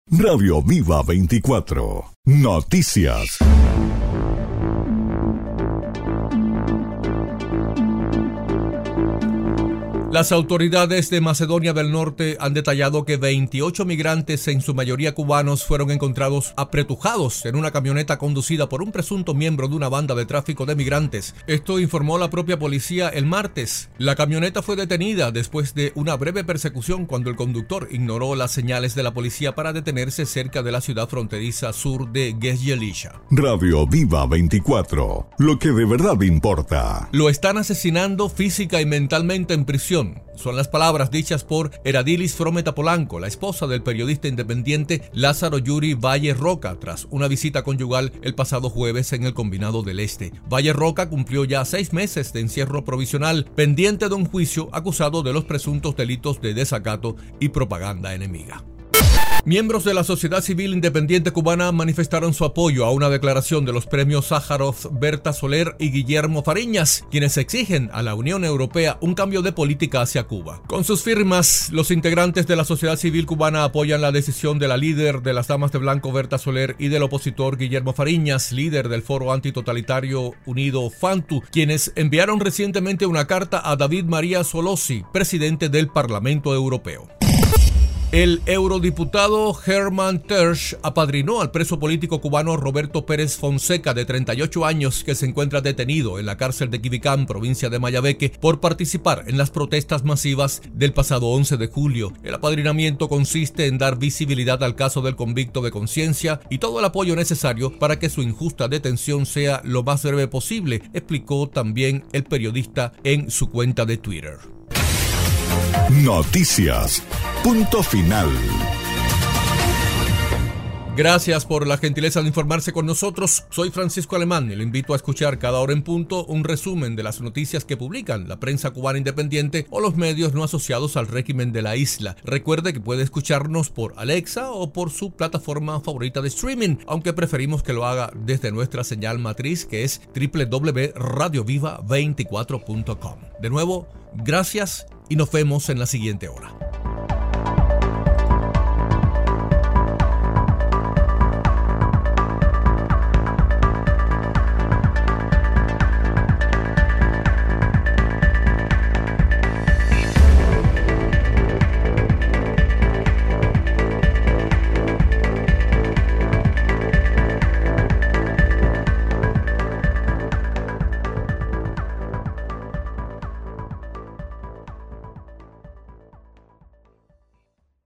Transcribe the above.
Radio Viva 24. Noticias. Las autoridades de Macedonia del Norte han detallado que 28 migrantes, en su mayoría cubanos, fueron encontrados apretujados en una camioneta conducida por un presunto miembro de una banda de tráfico de migrantes. Esto informó la propia policía el martes. La camioneta fue detenida después de una breve persecución cuando el conductor ignoró las señales de la policía para detenerse cerca de la ciudad fronteriza sur de Gezjelisha. Radio Viva 24. Lo que de verdad importa. Lo están asesinando física y mentalmente en prisión. Son las palabras dichas por Eradilis Frometa Polanco, la esposa del periodista independiente Lázaro Yuri Valle Roca, tras una visita conyugal el pasado jueves en el Combinado del Este. Valle Roca cumplió ya 6 meses de encierro provisional, pendiente de un juicio acusado de los presuntos delitos de desacato y propaganda enemiga. Miembros de la sociedad civil independiente cubana manifestaron su apoyo a una declaración de los premios Sájarov Berta Soler y Guillermo Fariñas, quienes exigen a la Unión Europea un cambio de política hacia Cuba. Con sus firmas, los integrantes de la sociedad civil cubana apoyan la decisión de la líder de las Damas de Blanco Berta Soler y del opositor Guillermo Fariñas, líder del Foro Antitotalitario Unido FANTU, quienes enviaron recientemente una carta a David María Solossi, presidente del Parlamento Europeo. El eurodiputado Herman Tersch apadrinó al preso político cubano Roberto Pérez Fonseca, de 38 años, que se encuentra detenido en la cárcel de Quibicán, provincia de Mayabeque, por participar en las protestas masivas del pasado 11 de julio. El apadrinamiento consiste en dar visibilidad al caso del convicto de conciencia y todo el apoyo necesario para que su injusta detención sea lo más breve posible, explicó también el periodista en su cuenta de Twitter. Noticias. Punto final. Gracias por la gentileza de informarse con nosotros. Soy Francisco Alemán y le invito a escuchar cada hora en punto un resumen de las noticias que publican la prensa cubana independiente o los medios no asociados al régimen de la isla. Recuerde que puede escucharnos por Alexa o por su plataforma favorita de streaming, aunque preferimos que lo haga desde nuestra señal matriz, que es www.radioviva24.com. De nuevo, gracias y nos vemos en la siguiente hora.